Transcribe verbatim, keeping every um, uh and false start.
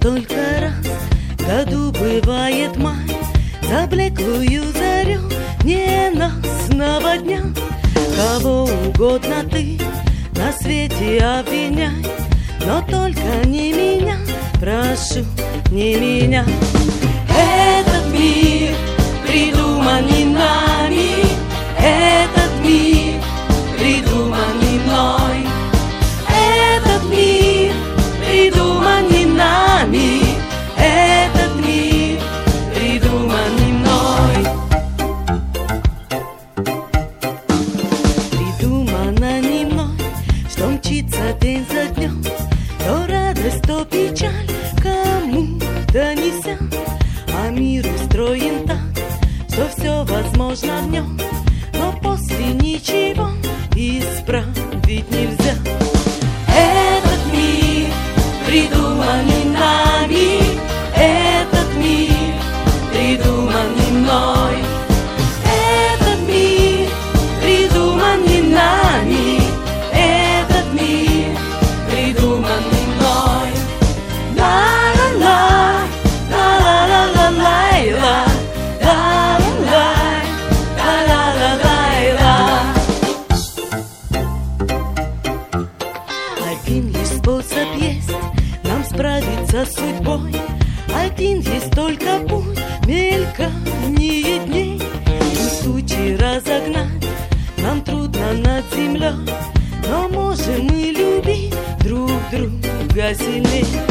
только раз в году бывает май. За блеклую зарю ненастного дня кого угодно ты на свете обвиняй, но только не меня, прошу, не меня. Этот мир придуман не нами, этот мир придуман не мной. Этот мир придуман не нами, этот мир придуман не мной. Придумано не мной, что мчится день за днем, то радость, то печаль кому-то неся. А мир устроен так, что все возможно в нем, но после ничего исправить нельзя. Этот мир придуман не нами, этот мир придуман не мной. Этот мир придуман не нами, этот мир придуман не мной. Ла-ла-ла, ла-ла-ла-ла-ла-ла, ла-ла-ла, ла-ла-ла-ла-ла. Один лишь способ есть нам справиться с судьбой, один есть только путь мелькание дней. И тучи разогнать нам трудно над землей, но можем мы любить друг друга сильней.